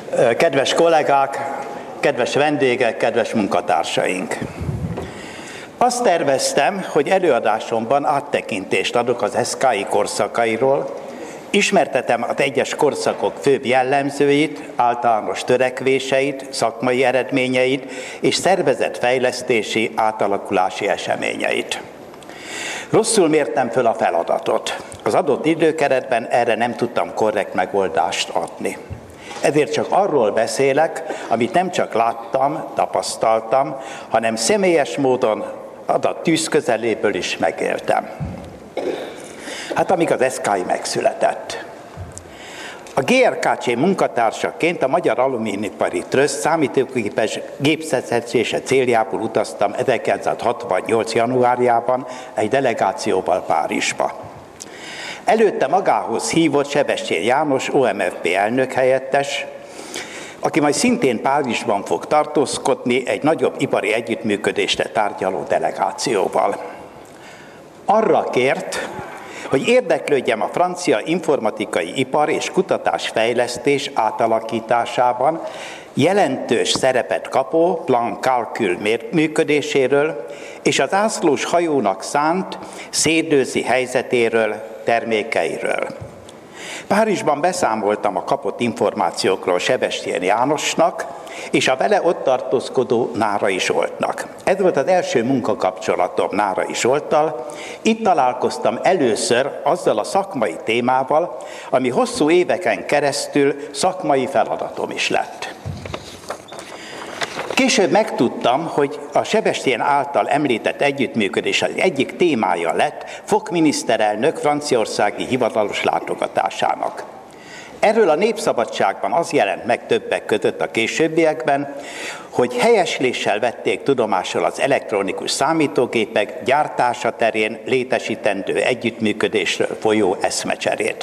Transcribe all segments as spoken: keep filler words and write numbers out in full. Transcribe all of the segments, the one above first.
Kedves kollégák, kedves vendégek, kedves munkatársaink! Azt terveztem, hogy előadásomban áttekintést adok az es ká i korszakairól, ismertetem az egyes korszakok főbb jellemzőit, általános törekvéseit, szakmai eredményeit és szervezetfejlesztési, átalakulási eseményeit. Rosszul mértem föl a feladatot. Az adott időkeretben erre nem tudtam korrekt megoldást adni. Ezért csak arról beszélek, amit nem csak láttam, tapasztaltam, hanem személyes módon adat tűz közeléből is megéltem. Hát amíg az es ká i megszületett. A gé er ká cé munkatársaként a Magyar Alumíniumipari Tröszt számítógépes gépszerzése céljából utaztam ezerkilencszázhatvannyolc. januárjában egy delegációval Párizsba. Előtte magához hívott Sebestyén János o em ef pé elnökhelyettes, aki majd szintén Párizsban fog tartózkodni egy nagyobb ipari együttműködésre tárgyaló delegációval. Arra kért, hogy érdeklődjem a francia informatikai ipar és kutatásfejlesztés átalakításában jelentős szerepet kapó Plan Calcul működéséről és az zászlós hajónak szánt szédőzi helyzetéről, termékeiről. Párizsban beszámoltam a kapott információkról Sebestyén Jánosnak és a vele ott tartózkodó Nárai Zsoltnak. Ez volt az első munkakapcsolatom Nárai Zsolttal. Itt találkoztam először azzal a szakmai témával, ami hosszú éveken keresztül szakmai feladatom is lett. Később megtudtam, hogy a Sebestyén által említett együttműködés az egyik témája lett Foch miniszterelnök franciaországi hivatalos látogatásának. Erről a Népszabadságban az jelent meg többek között a későbbiekben, hogy helyesléssel vették tudomásul az elektronikus számítógépek gyártása terén létesítendő együttműködésről folyó eszmecserét.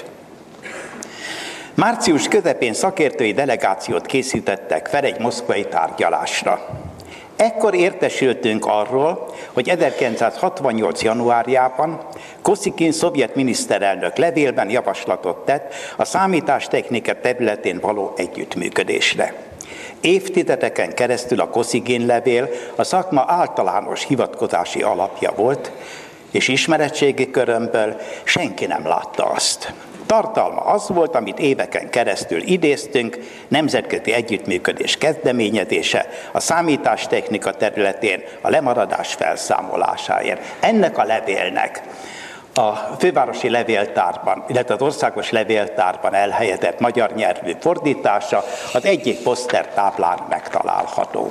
Március közepén szakértői delegációt készítettek fel egy moszkvai tárgyalásra. Ekkor értesültünk arról, hogy ezerkilencszázhatvannyolc. januárjában Koszikin szovjet miniszterelnök levélben javaslatot tett a számítástechnika területén való együttműködésre. Évtizedeken keresztül a Koszikin levél a szakma általános hivatkozási alapja volt, és ismeretségi körömből senki nem látta azt. Tartalma az volt, amit éveken keresztül idéztünk, nemzetközi együttműködés kezdeményezése a számítástechnika területén a lemaradás felszámolásáért. Ennek a levélnek a fővárosi levéltárban, illetve az országos levéltárban elhelyezett magyar nyelvű fordítása az egyik posztertáblán megtalálható.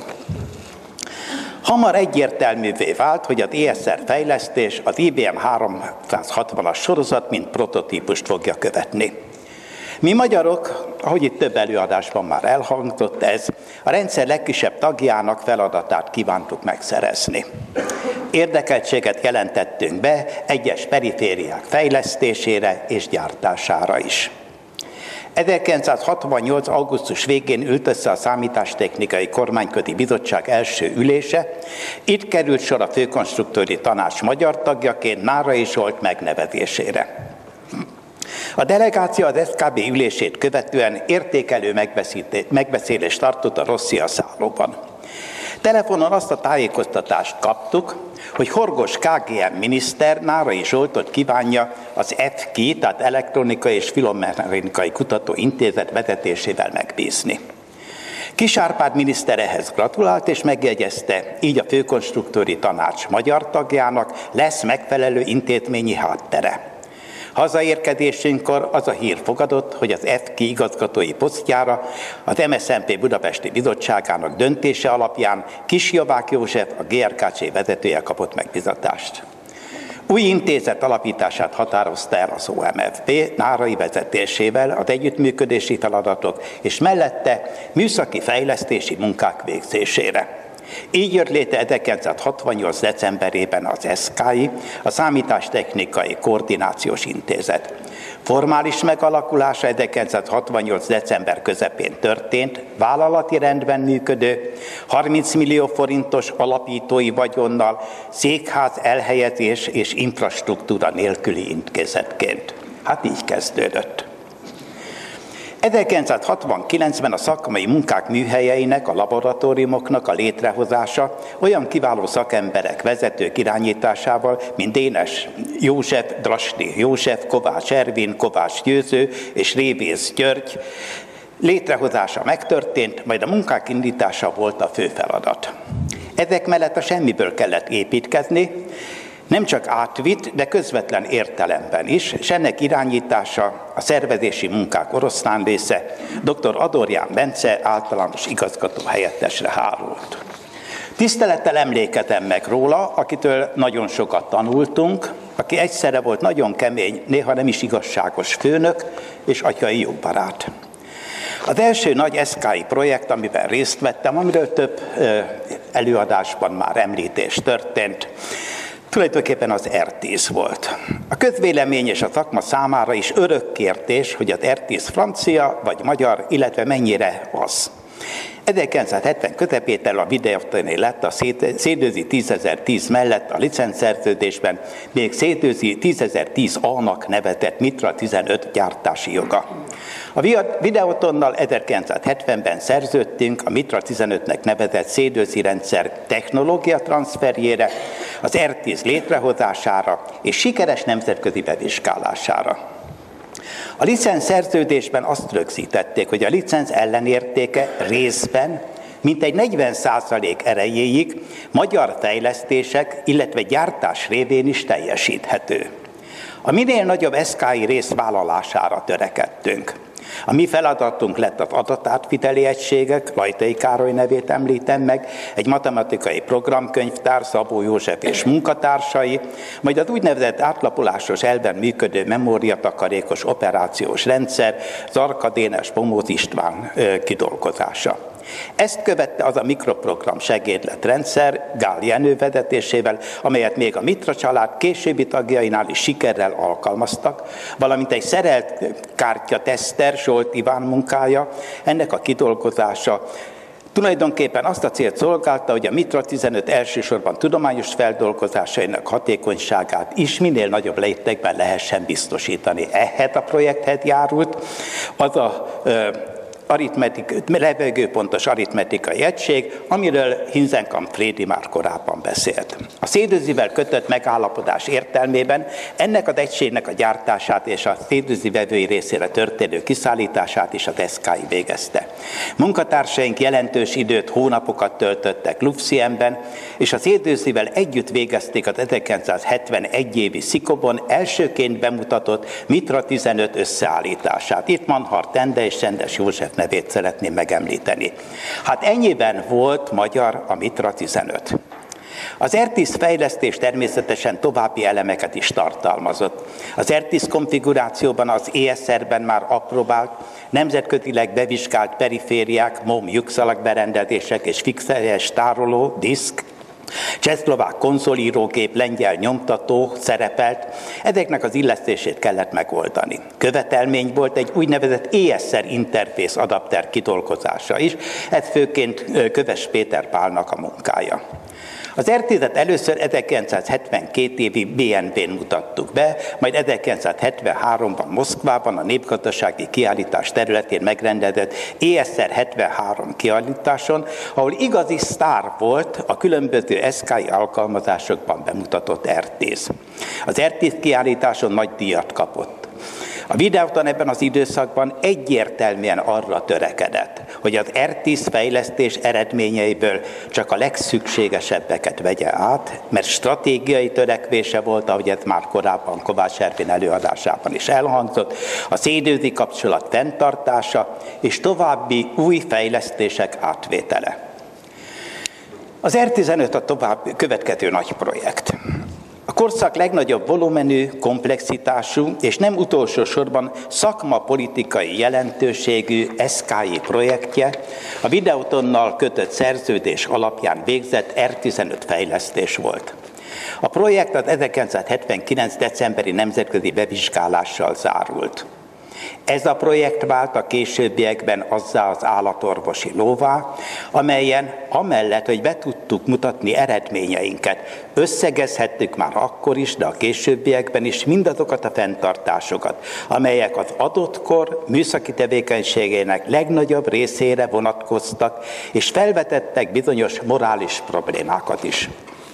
Hamar egyértelművé vált, hogy az é es er fejlesztés az i bé em háromszázhatvanas sorozat mint prototípust fogja követni. Mi magyarok, ahogy itt több előadásban már elhangzott ez, a rendszer legkisebb tagjának feladatát kívántuk megszerezni. Érdekeltséget jelentettünk be egyes perifériák fejlesztésére és gyártására is. ezerkilencszázhatvannyolc. augusztus végén ült össze a Számítástechnikai Kormányközi Bizottság első ülése. Itt került sor a Főkonstruktőri Tanács magyar tagjaként Nárai Zsolt megnevezésére. A delegáció az es ká bé ülését követően értékelő megbeszélést tartott a Rosszia szállóban. Telefonon azt a tájékoztatást kaptuk, hogy Horgos ká gé em miniszter Nárai Zsoltot kívánja az ef ká i, tehát Elektronikai és Filmmechanikai Kutatóintézet vezetésével megbízni. Kis Árpád miniszter ehhez gratulált és megjegyezte, így a Főkonstruktőri Tanács magyar tagjának lesz megfelelő intézményi háttere. Hazaérkezésünkkor az a hír fogadott, hogy az ef ká i igazgatói posztjára az em es zé en pé Budapesti Bizottságának döntése alapján Kisjavák József, a gé er ká cé vezetője kapott megbizatást. Új intézet alapítását határozta el az o em ef pé Nárai vezetésével az együttműködési feladatok és mellette műszaki fejlesztési munkák végzésére. Így jött létre ezerkilencszázhatvannyolc. decemberében az es ká i, a Számítástechnikai Koordinációs Intézet. Formális megalakulása ezerkilencszázhatvannyolc. december közepén történt, vállalati rendben működő, harminc millió forintos alapítói vagyonnal, székház, elhelyezés és infrastruktúra nélküli intézetként. Hát így kezdődött. ezerkilencszázhatvankilencben a szakmai munkák műhelyeinek, a laboratóriumoknak a létrehozása olyan kiváló szakemberek, vezetők irányításával, mint Dénes József, Drasni József, Kovács Ervin, Kovács Győző és Révész György létrehozása megtörtént, majd a munkák indítása volt a fő feladat. Ezek mellett a semmiből kellett építkezni, nem csak átvitt, de közvetlen értelemben is, és ennek irányítása a szervezési munkák oroszlán része dr. Adorján Bence általános igazgató helyettesre hárult. Tisztelettel emlékezem meg róla, akitől nagyon sokat tanultunk, aki egyszerre volt nagyon kemény, néha nem is igazságos főnök és atyai jó barát. Az első nagy eszkái projekt, amiben részt vettem, amiről több előadásban már említés történt, tulajdonképpen az er tíz volt. A közvélemény és a szakma számára is örök kérdés, hogy az er tíz francia vagy magyar, illetve mennyire az. ezerkilencszázhetven közepétől a Videotoné lett a Szédőzi tízezer-tíz mellett a licencszerződésben, még Szédőzi tízezer-tíz A-nak nevezett Mitra tizenöt gyártási joga. A Videotonnal ezerkilencszázhetvenben szerződtünk a Mitra tizenötnek nevezett Szédőzi rendszer technológia transferjére, az er tíz létrehozására és sikeres nemzetközi bevizsgálására. A licenc szerződésben azt rögzítették, hogy a licenc ellenértéke részben mintegy negyven százalék erejéig magyar fejlesztések, illetve gyártás révén is teljesíthető. A minél nagyobb eszkái részvállalására törekedtünk. A mi feladatunk lett az adatátviteli egységek, Lajtai Károly nevét említem meg, egy matematikai programkönyvtár, Szabó József és munkatársai, majd az úgynevezett átlapolásos elven működő memóriatakarékos operációs rendszer, Zarka Dénes Bomóz István kidolgozása. Ezt követte az a mikroprogram segédletrendszer Gál Jenő vezetésével, amelyet még a Mitra család későbbi tagjainál is sikerrel alkalmaztak, valamint egy szerelt kártyateszter, Zsolt Iván munkája, ennek a kidolgozása tulajdonképpen azt a célt szolgálta, hogy a Mitra tizenöt elsősorban tudományos feldolgozásainak hatékonyságát is minél nagyobb léptékben lehessen biztosítani. Ehhez a projekthez járult az a aritmetik, levegőpontos aritmetikai egység, amiről Hinzenkamp Frédi már korábban beszélt. A Szédőzivel kötött megállapodás értelmében ennek az egységnek a gyártását és a Szédőzi vevői részére történő kiszállítását is az eszkái végezte. Munkatársaink jelentős időt, hónapokat töltöttek Lufsienben, és a Szédőzivel együtt végezték az ezerkilencszázhetvenegy évi Szikobon elsőként bemutatott Mitra tizenöt összeállítását. Itt Manhart Tende és Sendes József nevét szeretném megemlíteni. Hát ennyiben volt magyar a Mitra tizenöt. Az er tíz fejlesztés természetesen további elemeket is tartalmazott. Az er tíz konfigurációban az é es er-ben már apróbált, nemzetközileg bevizsgált perifériák, mom lyukszalagberendezések és fixes tároló, diszk, csehszlovák konzolírógép, lengyel nyomtató szerepelt, ezeknek az illesztését kellett megoldani. Követelmény volt egy úgynevezett é es er interfész adapter kidolgozása is, ez főként Köves Péter Pálnak a munkája. Az er tízet először ezerkilencszázhetvenkét évi bé en bén mutattuk be, majd ezerkilencszázhetvenháromban Moszkvában a népgazdasági kiállítás területén megrendezett é es er hetvenhárom kiállításon, ahol igazi sztár volt a különböző eszkái alkalmazásokban bemutatott er tíz. Az er tíz kiállításon nagy díjat kapott. A Videoton ebben az időszakban egyértelműen arra törekedett, hogy az er tíz fejlesztés eredményeiből csak a legszükségesebbeket vegye át, mert stratégiai törekvése volt, ahogy ez már korábban Kovács Ervin előadásában is elhangzott, a szédőzi kapcsolat fenntartása és további új fejlesztések átvétele. Az er tizenöt a tovább következő nagy projekt. A korszak legnagyobb volumenű, komplexitású és nem utolsó sorban szakmapolitikai jelentőségű eszkái projektje a Videotonnal kötött szerződés alapján végzett er tizenöt fejlesztés volt. A projekt az ezerkilencszázhetvenkilenc decemberi nemzetközi bevizsgálással zárult. Ez a projekt vált a későbbiekben azzá az állatorvosi lóvá, amelyen amellett, hogy be tudtuk mutatni eredményeinket, összegezhettük már akkor is, de a későbbiekben is mindazokat a fenntartásokat, amelyek az adott kor műszaki tevékenységének legnagyobb részére vonatkoztak, és felvetettek bizonyos morális problémákat is.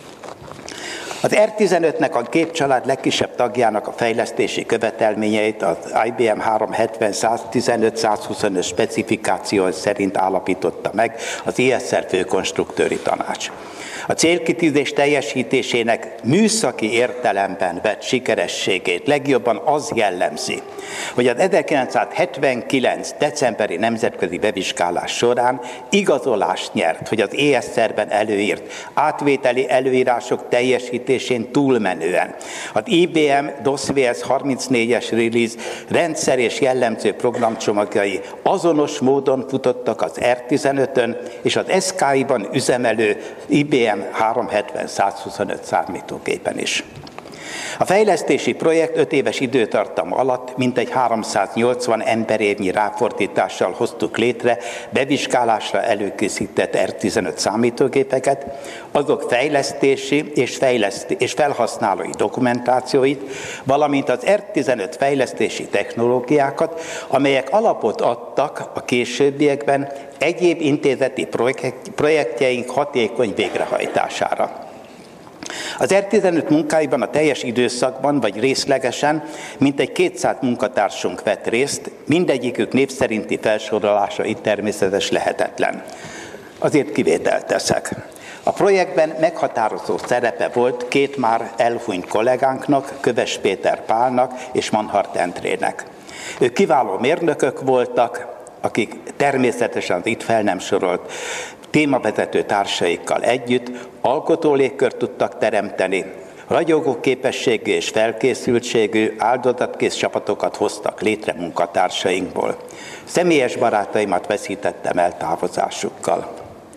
Az er tizenötnek a gépcsalád legkisebb tagjának a fejlesztési követelményeit az I B M háromszázhetven száztizenöt százhuszonöt specifikáció szerint állapította meg az I S R főkonstruktőri tanács. A célkitűzés teljesítésének műszaki értelemben vett sikerességét legjobban az jellemzi, hogy az ezerkilencszázhetvenkilenc decemberi nemzetközi bevizsgálás során igazolást nyert, hogy az E S R-ben előírt átvételi előírások teljesítésén túlmenően az I B M DOS-V S harmincnégyes release rendszer és jellemző programcsomagjai azonos módon futottak az er tizenötön és az S K I-ban üzemelő I B M háromszázhetven százhuszonöt számítógépen is. A fejlesztési projekt öt éves időtartam alatt mintegy háromszáznyolcvan emberévnyi ráfordítással hoztuk létre bevizsgálásra előkészített er tizenöt számítógépeket, azok fejlesztési és, fejleszti- és felhasználói dokumentációit, valamint az er tizenöt fejlesztési technológiákat, amelyek alapot adtak a későbbiekben egyéb intézeti projektjeink hatékony végrehajtására. Az er tizenöt munkáiban a teljes időszakban vagy részlegesen mintegy kétszáz munkatársunk vett részt, mindegyikük név szerinti felsorolása itt természetes lehetetlen. Azért kivételt teszek. A projektben meghatározó szerepe volt két már elhunyt kollégánknak, Köves Péter Pálnak és Manhart Endrének. Ők kiváló mérnökök voltak, akik természetesen az itt fel nem sorolt témavezető társaikkal együtt alkotó légkört tudtak teremteni, ragyogó képességű és felkészültségű áldozatkész csapatokat hoztak létre munkatársainkból. Személyes barátaimat veszítettem el távozásukkal.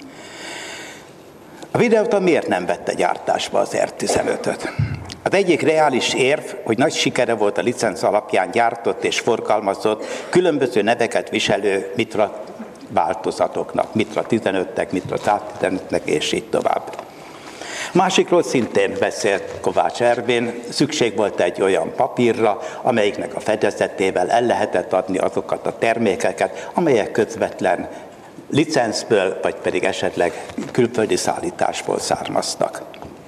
A Videoton miért nem vette gyártásba az er tizenötöt? Az egyik reális érv, hogy nagy sikere volt a licenc alapján gyártott és forgalmazott, különböző neveket viselő Mitra változatoknak, Mitra tizenötnek, Mitra száztizenötnek és így tovább. Másikról szintén beszélt Kovács Ervin, szükség volt egy olyan papírra, amelyiknek a fedezetével el lehetett adni azokat a termékeket, amelyek közvetlen licencből, vagy pedig esetleg külföldi szállításból származtak.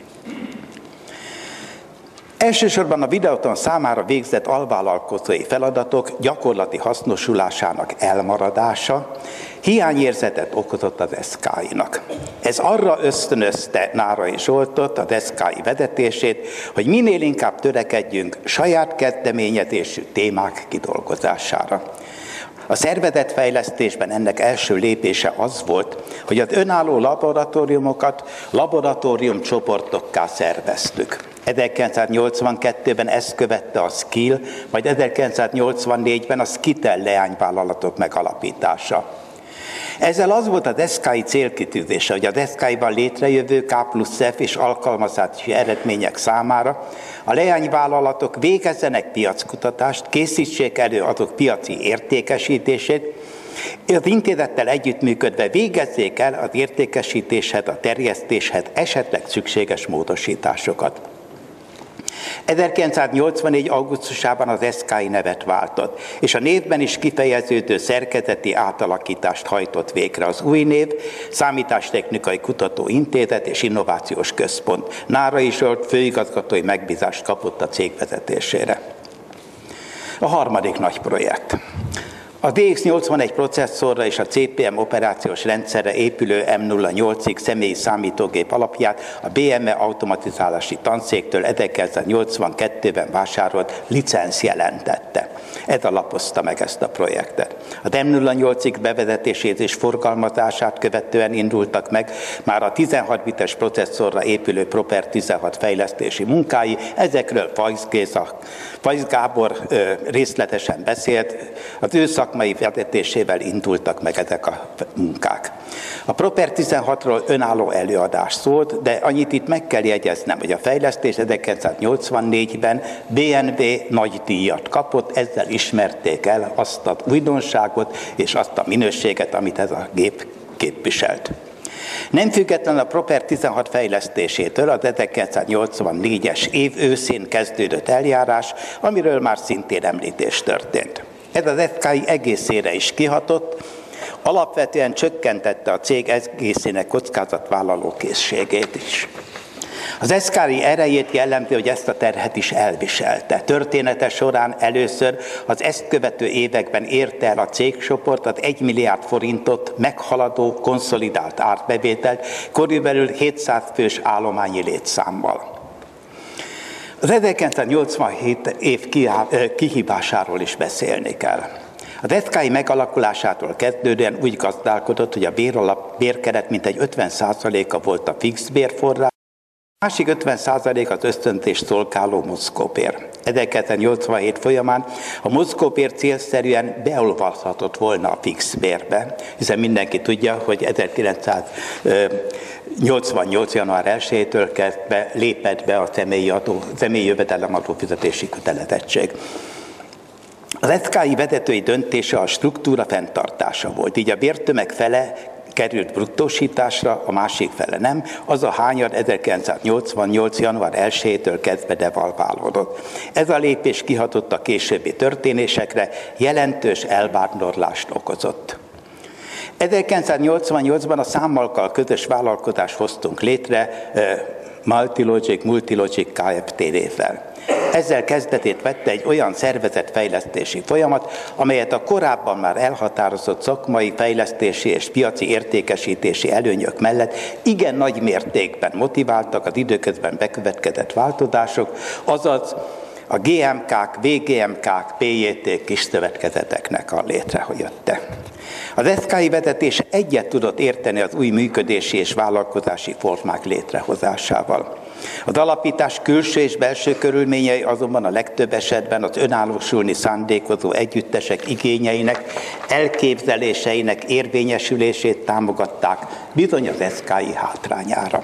Elsősorban a Videoton számára végzett alvállalkozói feladatok gyakorlati hasznosulásának elmaradása hiányérzetet okozott az S K I-nak. Ez arra ösztönözte Nárai Zsoltot, az S K I vezetését, hogy minél inkább törekedjünk saját kezdeményezésű témák kidolgozására. A szervezetfejlesztésben ennek első lépése az volt, hogy az önálló laboratóriumokat laboratóriumcsoportokká szerveztük. ezerkilencszáznyolcvankettőben ezt követte a Skill, majd ezerkilencszáznyolcvannégyben a Skitel leányvállalatok megalapítása. Ezzel az volt az S K I célkitűzése, hogy az S K I-ban létrejövő K plusz F és alkalmazási eredmények számára a leányvállalatok végezzenek piackutatást, készítsék elő azok piaci értékesítését, az intézettel együttműködve végezzék el az értékesítéshez, a terjesztéshez esetleg szükséges módosításokat. ezerkilencszáznyolcvannégy. augusztusában az S K I nevet váltott, és a névben is kifejeződő szerkezeti átalakítást hajtott végre. Az új név Számítástechnikai Kutatóintézet és Innovációs Központ. Nárai Zsolt főigazgatói megbízást kapott a cég vezetésére. A harmadik nagy projekt. A D X nyolcvanegy processzorra és a C P M operációs rendszerre épülő M nulla nyolc X személyi számítógép alapját a B M E automatizálási tanszéktől ezerkilencszáznyolcvankettőben vásárolt licenc jelentette. Ez alapozta meg ezt a projektet. A M nulla nyolc X bevezetését és forgalmazását követően indultak meg már a tizenhat bites processzorra épülő Proper tizenhat fejlesztési munkái, ezekről Fajsz Géza, Fajsz Gábor ö, részletesen beszélt, az ő szakmai vezetésével indultak meg ezek a munkák. A Proper tizenhatról önálló előadás szólt, de annyit itt meg kell jegyeznem, hogy a fejlesztés ezerkilencszáznyolcvannégyben bé en bé nagy díjat kapott, ezzel ismerték el azt az újdonságot és azt a minőséget, amit ez a gép képviselt. Nem független a Proper tizenhat fejlesztésétől az ezerkilencszáznyolcvannégyes év őszén kezdődött eljárás, amiről már szintén említés történt. Ez az es ká i egészére is kihatott, alapvetően csökkentette a cég egészének kockázatvállaló készségét is. Az es ká i erejét jellemzi, hogy ezt a terhet is elviselte. Története során először az ezt követő években érte el a cégcsoport az egy milliárd forintot meghaladó konszolidált árbevételt, körülbelül hétszáz fős állományi létszámmal. Az ezerkilencszáznyolcvanhét év kihívásáról is beszélni kell. Az es ká i megalakulásától kezdődően úgy gazdálkodott, hogy a béralap, bérkeret mintegy ötven százaléka volt a fix bérforrás, a másik ötven százalék az ösztöntést szolgáló mozgóbér. ezerkilencszáznyolcvanhét folyamán a mozgóbér célszerűen beolvashatott volna a fix bérbe, hiszen mindenki tudja, hogy ezerkilencszáznyolcvannyolc. január elsejétől kezdve lépett be a személyi, adó, személyi jövedelemadó fizetési kötelezettség. Az es ká i vezetői döntése a struktúra fenntartása volt, így a bértömeg fele került bruttósításra, a másik fele nem, az a hányad ezerkilencszáznyolcvannyolc. január elsejétől kezdve devalválódott. Ez a lépés kihatott a későbbi történésekre, jelentős elvándorlást okozott. ezerkilencszáznyolcvannyolcban a Számmalkkal közös vállalkozást hoztunk létre, Multilogic, Multilogic Kft. Névvel. Ezzel kezdetét vette egy olyan szervezetfejlesztési folyamat, amelyet a korábban már elhatározott szakmai fejlesztési és piaci értékesítési előnyök mellett igen nagy mértékben motiváltak az időközben bekövetkezett változások, azaz a gé em ká-k, vé gé em ká-k, pé jé té kisszövetkezeteknek a létrejötte. Az es ká i vezetés egyet tudott érteni az új működési és vállalkozási formák létrehozásával. Az alapítás külső és belső körülményei azonban a legtöbb esetben az önállósulni szándékozó együttesek igényeinek, elképzeléseinek érvényesülését támogatták, bizony az es ká i hátrányára.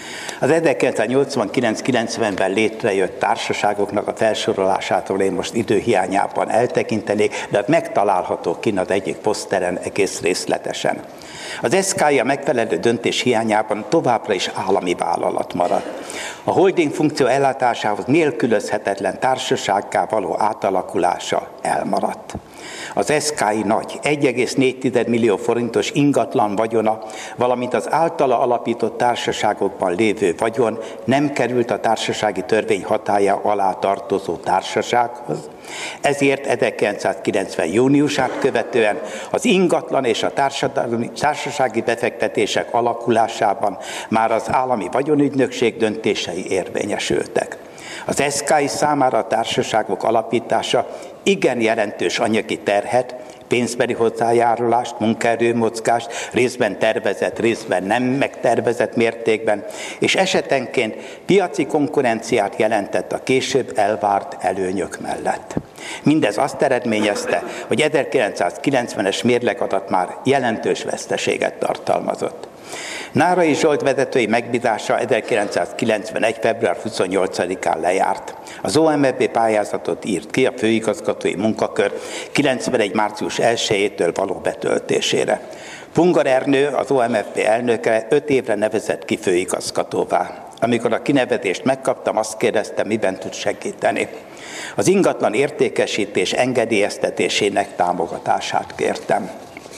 Az ezerkilencszáznyolcvankilenc kilencvenben létrejött társaságoknak a felsorolásától én most időhiányában eltekintenék, de megtalálható kint az egyik poszteren egész részletesen. Az es ká i a megfelelő döntés hiányában továbbra is állami vállalat maradt. A holding funkció ellátásához nélkülözhetetlen társasággá való átalakulása elmaradt. Az es ká i nagy, egy egész négy millió forintos ingatlan vagyona, valamint az általa alapított társaságokban lévő vagyon nem került a társasági törvény hatálya alá tartozó társasághoz, ezért ezerkilencszázkilencven júniusát követően az ingatlan és a társasági befektetések alakulásában már az állami vagyonügynökség döntései érvényesültek. Az es ká i számára a társaságok alapítása igen jelentős anyagi terhet, pénzbeli hozzájárulást, munkaerőmozgást, részben tervezett, részben nem megtervezett mértékben, és esetenként piaci konkurenciát jelentett a később elvárt előnyök mellett. Mindez azt eredményezte, hogy ezerkilencszázkilencvenes mérlegadat már jelentős veszteséget tartalmazott. Nárai Zsolt vezetői megbízása ezerkilencszázkilencvenegy. február huszonnyolcadikán lejárt. Az o em ef bé pályázatot írt ki a főigazgatói munkakör kilencvenegy. március elsejétől való betöltésére. Pungar Ernő, az o em ef bé elnöke öt évre nevezett ki főigazgatóvá. Amikor a kinevezést megkaptam, azt kérdeztem, miben tud segíteni. Az ingatlan értékesítés engedélyeztetésének támogatását kértem.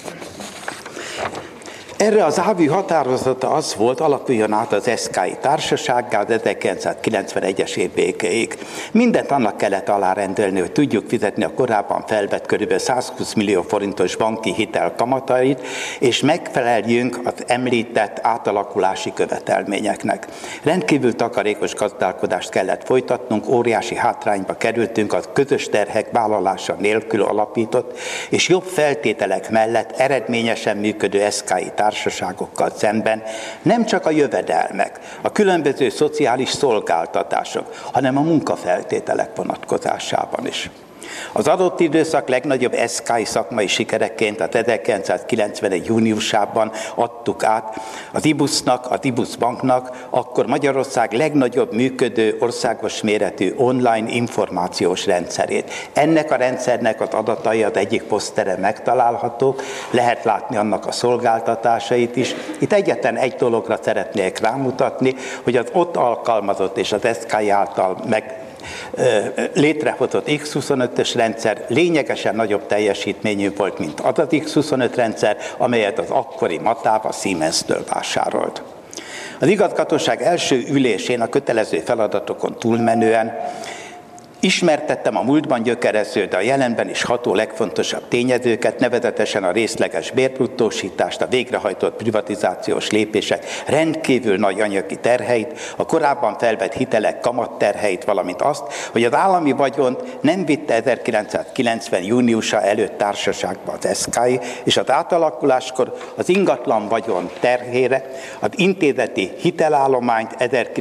Erre az á vé határozata az volt, alakuljon át az es ká i társasággá az ezerkilencszázkilencvenegyes év végéig. Mindent annak kellett alárendelni, hogy tudjuk fizetni a korábban felvett kb. százhúsz millió forintos banki hitel kamatait, és megfeleljünk az említett átalakulási követelményeknek. Rendkívül takarékos gazdálkodást kellett folytatnunk, óriási hátrányba kerültünk a közös terhek vállalása nélkül alapított, és jobb feltételek mellett eredményesen működő es ká i társaságokkal szemben nem csak a jövedelmek, a különböző szociális szolgáltatások, hanem a munkafeltételek vonatkozásában is. Az adott időszak legnagyobb eszkái szakmai sikereként az ezerkilencszázkilencvenegy júniusában adtuk át az i busznak, az i busz banknak, akkor Magyarország legnagyobb működő országos méretű online információs rendszerét. Ennek a rendszernek az adatai az egyik poszteren megtalálhatók, lehet látni annak a szolgáltatásait is. Itt egyetlen egy dologra szeretnék rámutatni, hogy az ott alkalmazott és az eszkái által meg létrehozott iksz huszonötös rendszer lényegesen nagyobb teljesítményű volt, mint az az iksz huszonöt rendszer, amelyet az akkori Matáv a Siemens-től vásárolt. Az igazgatóság első ülésén a kötelező feladatokon túlmenően ismertettem a múltban gyökerező, de a jelenben is ható legfontosabb tényezőket, nevezetesen a részleges bérbruttósítást, a végrehajtott privatizációs lépések rendkívül nagy anyagi terheit, a korábban felvett hitelek kamatterheit, valamint azt, hogy az állami vagyont nem vitte ezerkilencszázkilencven júniusa előtt társaságba az eszkái, és az átalakuláskor az ingatlan vagyon terhére az intézeti hitelállományt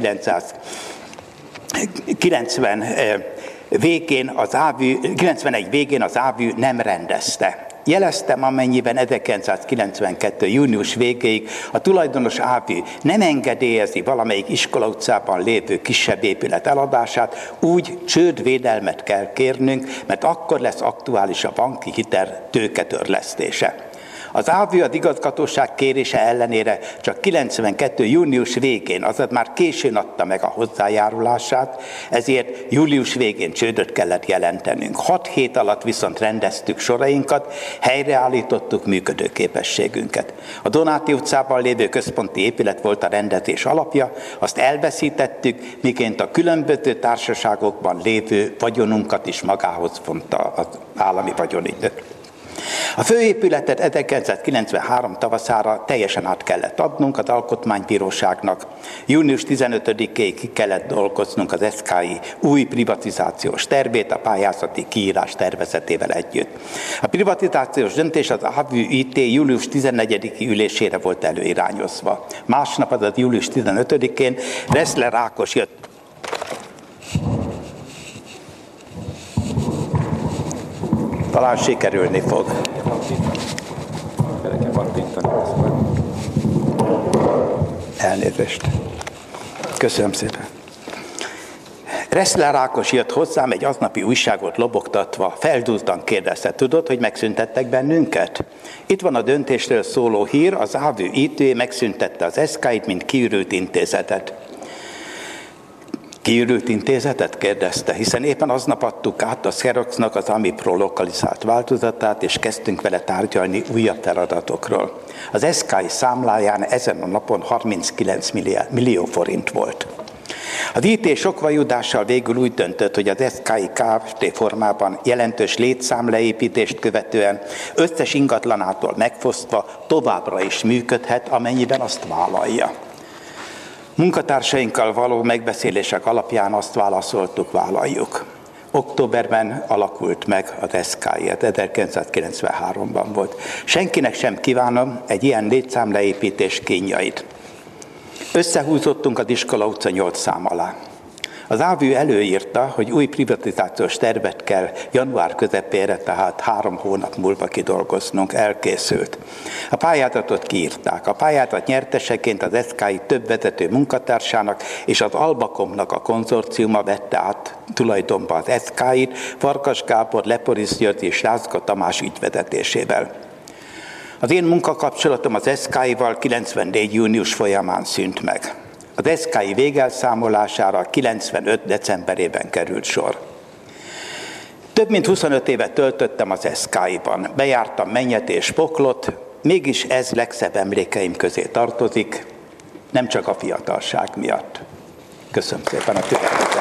ezerkilencszázkilencven végén az ávű, kilencvenegy végén az ávű nem rendezte. Jeleztem, amennyiben ezerkilencszázkilencvenkettő június végéig a tulajdonos ávű nem engedélyezi valamelyik iskola utcában lévő kisebb épület eladását, úgy csődvédelmet kell kérnünk, mert akkor lesz aktuális a banki hitel tőketörlesztése. Az ávű az igazgatóság kérése ellenére csak kilencvenkettő június végén, azaz már későn adta meg a hozzájárulását, ezért július végén csődöt kellett jelentenünk. Hat hét alatt viszont rendeztük sorainkat, helyreállítottuk működőképességünket. A Donáti utcában lévő központi épület volt a rendezés alapja, azt elveszítettük, miként a különböző társaságokban lévő vagyonunkat is magához vonta az állami vagyonügy. A főépületet ezerkilencszázkilencvenhárom tavaszára teljesen át kellett adnunk az Alkotmánybíróságnak. június tizenötödikéig ki kellett dolgoznunk az eszkái új privatizációs tervét, a pályázati kiírás tervezetével együtt. A privatizációs döntés az ávű i té július tizennegyediki ülésére volt előirányozva. Másnap, azaz július tizenötödikén Reszler Ákos jött. Talán sikerülni fog. Elnézést. Köszönöm szépen. Reszler Ákos jött hozzám egy aznapi újságot lobogtatva, feldúltan kérdezte, tudod, hogy megszüntettek bennünket? Itt van a döntésről szóló hír, az ávű i té megszüntette az eszkáit, mint kiürült intézetet. Kiürült intézetet? Kérdezte, hiszen éppen aznap adtuk át a Xeroxnak az Amipro lokalizált változatát, és kezdtünk vele tárgyalni újabb feladatokról. Az eszkái számláján ezen a napon harminckilenc millió forint volt. Az i té sokvajudással végül úgy döntött, hogy az eszkái Kft. Formában jelentős létszámleépítést követően összes ingatlanától megfosztva továbbra is működhet, amennyiben azt vállalja. Munkatársainkkal való megbeszélések alapján azt válaszoltuk, vállaljuk. Októberben alakult meg az eszkái, ezerkilencszázkilencvenháromban volt. Senkinek sem kívánom egy ilyen létszámleépítés kínjait. Összehúzottunk az Iskola utca nyolc szám alá. Az ávű előírta, hogy új privatizációs tervet kell január közepére, tehát három hónap múlva kidolgoznunk, elkészült. A pályázatot kiírták. A pályázat nyerteseként az eszkái több vezető munkatársának és az Albakomnak a konzorciuma vette át tulajdonba az eszkáit, Farkas Gábor, Leporis György és Rázga Tamás ügyvezetésével. Az én munkakapcsolatom az eszkáival kilencvennégy június folyamán szűnt meg. Az eszkái végelszámolására kilencvenöt decemberében került sor. Több mint huszonöt évet töltöttem az eszkáiban. Bejártam Mennyet és Poklot, mégis ez legszebb emlékeim közé tartozik, nem csak a fiatalság miatt. Köszönöm szépen a türelmet.